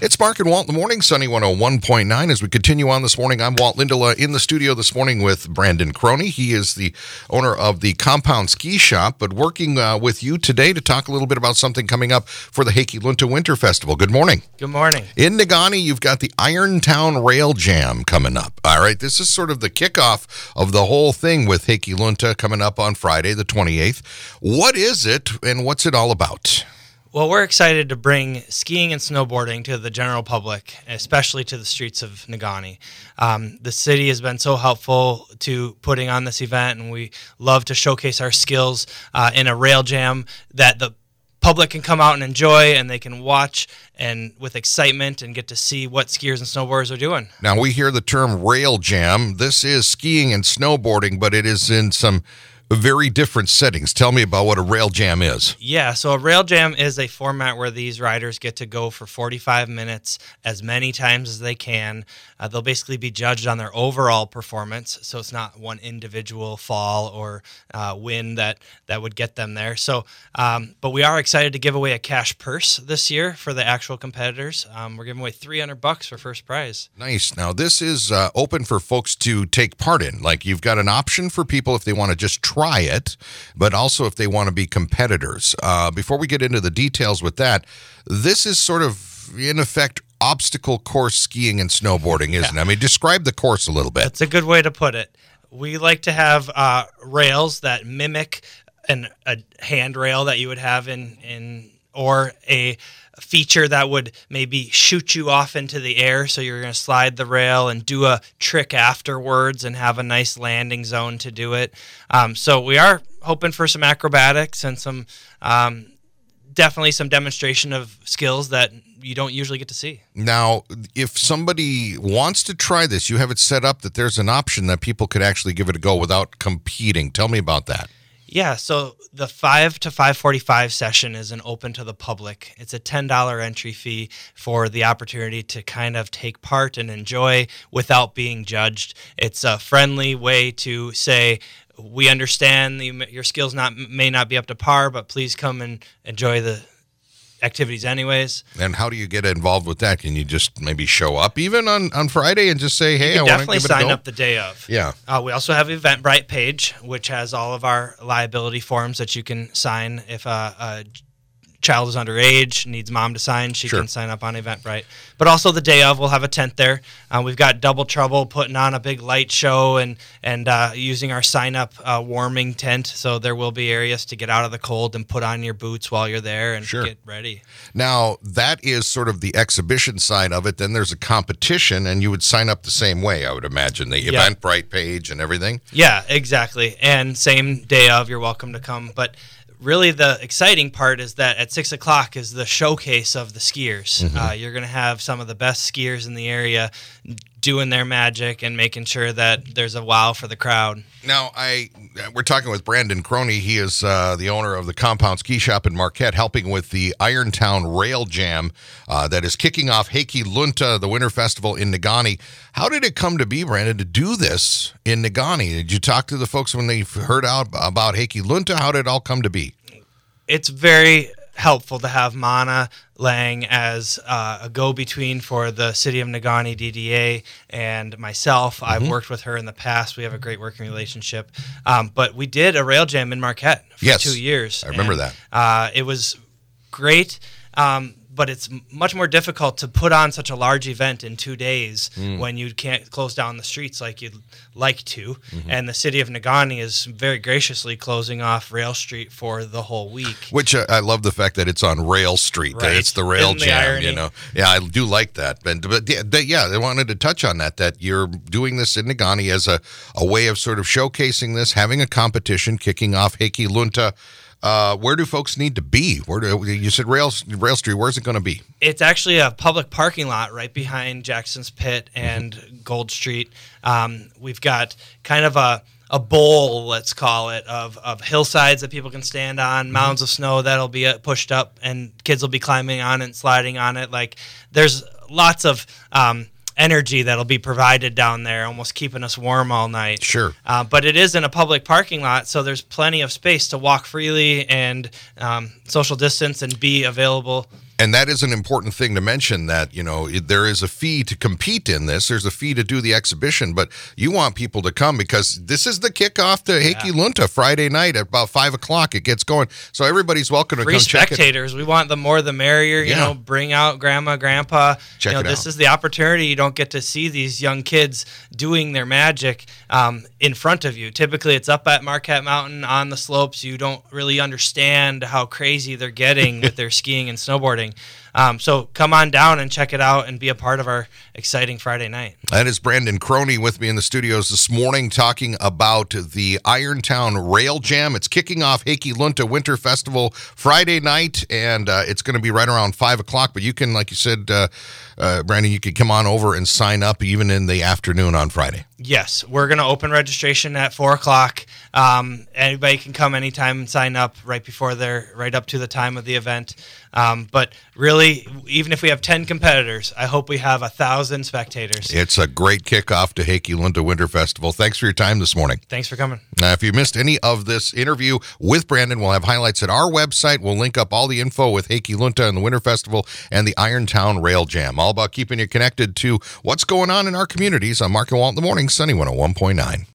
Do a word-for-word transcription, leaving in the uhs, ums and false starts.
It's Mark and Walt in the morning, Sunny one oh one point nine. As we continue on this morning, I'm Walt Lindola in the studio this morning with Brandon Crony. He is the owner of the Compound Ski Shop, but working uh, with you today to talk a little bit about something coming up for the Häckelunta Winter Festival. Good morning. Good morning. In Negaunee, you've got the Irontown Rail Jam coming up. All right, this is sort of the kickoff of the whole thing with Häckelunta coming up on Friday, the twenty-eighth. What is it, and what's it all about? Well, we're excited to bring skiing and snowboarding to the general public, especially to the streets of Negaunee. Um, the city has been so helpful to putting on this event, and we love to showcase our skills uh, in a rail jam that the public can come out and enjoy, and they can watch and with excitement and get to see what skiers and snowboarders are doing. Now, we hear the term rail jam. This is skiing and snowboarding, but it is in some very different settings. Tell me about what a rail jam is. Yeah, so a rail jam is a format where these riders get to go for forty-five minutes as many times as they can. Uh, they'll basically be judged on their overall performance, so it's not one individual fall or uh, win that, that would get them there. So, um, but we are excited to give away a cash purse this year for the actual competitors. Um, we're giving away three hundred bucks for first prize. Nice. Now, this is uh, open for folks to take part in. Like, you've got an option for people if they want to just try Try it, but also if they want to be competitors. Uh, before we get into the details with that, this is sort of, in effect, obstacle course skiing and snowboarding, isn't yeah. it? I mean, describe the course a little bit. That's a good way to put it. We like to have uh, rails that mimic an, a handrail that you would have in, in or a feature that would maybe shoot you off into the air, so you're going to slide the rail and do a trick afterwards and have a nice landing zone to do it. Um, so we are hoping for some acrobatics and some um, definitely some demonstration of skills that you don't usually get to see. Now, if somebody wants to try this, you have it set up that there's an option that people could actually give it a go without competing. Tell me about that. Yeah, so the five to five forty-five session is an open to the public. It's a ten dollars entry fee for the opportunity to kind of take part and enjoy without being judged. It's a friendly way to say, we understand the, your skills not may not be up to par, but please come and enjoy the activities anyways. And how do you get involved with that? Can you just maybe show up even on, on Friday and just say, hey, I want to give it a go? Definitely sign up the day of. Yeah. Uh, we also have an Eventbrite page, which has all of our liability forms that you can sign if a, a child is underage, needs mom to sign, she Sure. can sign up on Eventbrite. But also the day of, we'll have a tent there. Uh, we've got Double Trouble putting on a big light show and, and uh, using our sign-up uh, warming tent, so there will be areas to get out of the cold and put on your boots while you're there and Sure. get ready. Now, that is sort of the exhibition side of it. Then there's a competition, and you would sign up the same way, I would imagine, the Yeah. Eventbrite page and everything. Yeah, exactly. And same day of, you're welcome to come. But really the exciting part is that at six o'clock is the showcase of the skiers. Mm-hmm. Uh, you're going to have some of the best skiers in the area doing their magic and making sure that there's a wow for the crowd. Now, I we're talking with Brandon Crony. He is uh, the owner of the Compound Ski Shop in Marquette, helping with the Irontown Rail Jam uh, that is kicking off Häckelunta, the Winter Festival in Negaunee. How did it come to be, Brandon, to do this in Negaunee? Did you talk to the folks when they heard out about Häckelunta? How did it all come to be? It's very helpful to have Mana Lang as uh, a go-between for the City of Negaunee D D A and myself. Mm-hmm. I've worked with her in the past. We have a great working relationship. Um, but we did a rail jam in Marquette for yes, two years. I remember and, that. Uh, it was great. Um, but it's much more difficult to put on such a large event in two days mm. when you can't close down the streets like you'd like to. Mm-hmm. And the City of Negaunee is very graciously closing off Rail Street for the whole week. Which uh, I love the fact that it's on Rail Street, right. that it's the rail Isn't the jam, irony? you know. Yeah, I do like that. And, but yeah, they, yeah, they wanted to touch on that, that you're doing this in Negaunee as a, a way of sort of showcasing this, having a competition, kicking off Häckelunta. Uh, where do folks need to be? Where do you said Rail Rail Street? Where's it going to be? It's actually a public parking lot right behind Jackson's Pit and mm-hmm. Gold Street. Um, we've got kind of a a bowl, let's call it, of of hillsides that people can stand on, mm-hmm. mounds of snow that'll be uh, pushed up, and kids will be climbing on it and sliding on it. Like there's lots of um, energy that'll be provided down there, almost keeping us warm all night. Sure. Uh, but it is in a public parking lot, so there's plenty of space to walk freely and um, social distance and be available. And that is an important thing to mention, that, you know, there is a fee to compete in this. There's a fee to do the exhibition, but you want people to come because this is the kickoff to Heikki Lunta Friday night at about five o'clock. It gets going. So everybody's welcome to Free come check it. spectators. We want the more the merrier. You Yeah. know, bring out grandma, grandpa. Check you know, it this out. is the opportunity. You don't get to see these young kids doing their magic um, in front of you. Typically, it's up at Marquette Mountain on the slopes. You don't really understand how crazy they're getting with their skiing and snowboarding. Um, so come on down and check it out and be a part of our exciting Friday night. That is Brandon Croney with me in the studios this morning talking about the Irontown Rail Jam. It's kicking off Heikki Lunta Winter Festival Friday night, and uh, it's going to be right around five o'clock. But you can, like you said, uh, uh, Brandon, you could come on over and sign up even in the afternoon on Friday. Yes, we're going to open registration at four o'clock. Um, anybody can come anytime and sign up right before they're right up to the time of the event. Um, but really, even if we have ten competitors, I hope we have a thousand spectators. It's a great kickoff to Heikki Lunta Winter Festival. Thanks for your time this morning. Thanks for coming. Now, if you missed any of this interview with Brandon, we'll have highlights at our website. We'll link up all the info with Heikki Lunta and the Winter Festival and the Irontown Rail Jam. All about keeping you connected to what's going on in our communities on Mark and Walt in the Morning, Sunny one oh one point nine.